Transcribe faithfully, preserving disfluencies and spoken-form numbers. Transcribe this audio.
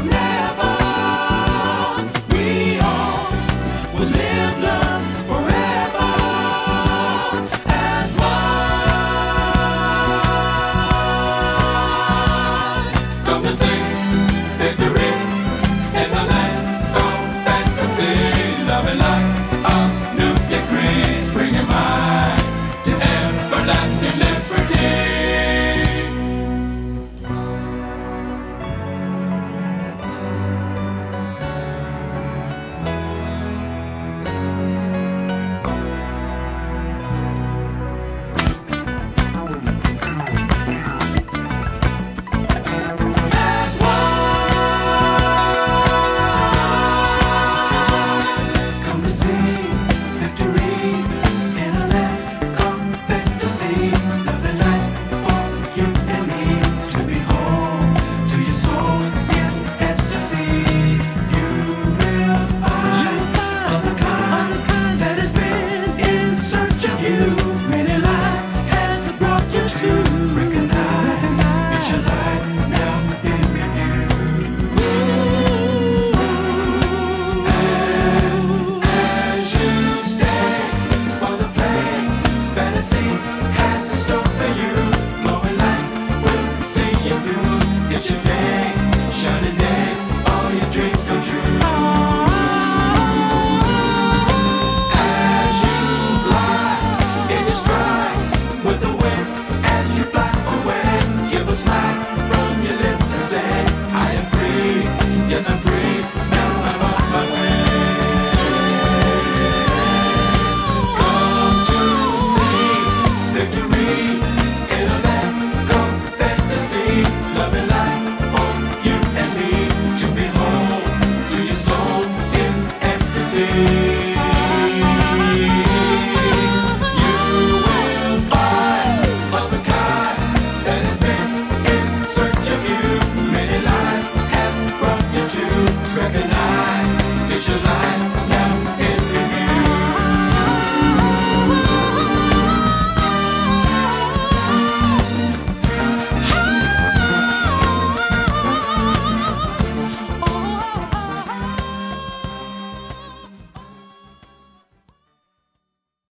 never. We all will live, learn forever as one. Come to sing victory in the land of fantasy, loving like a new decree, bringing mind to everlasting liberty. Has in store for you, glowing light will see you through. It's your day, shining day, all your dreams come true. As you glide in your stride with the wind, as you fly away, give a smile from your lips and say, I am free, yes I'm free.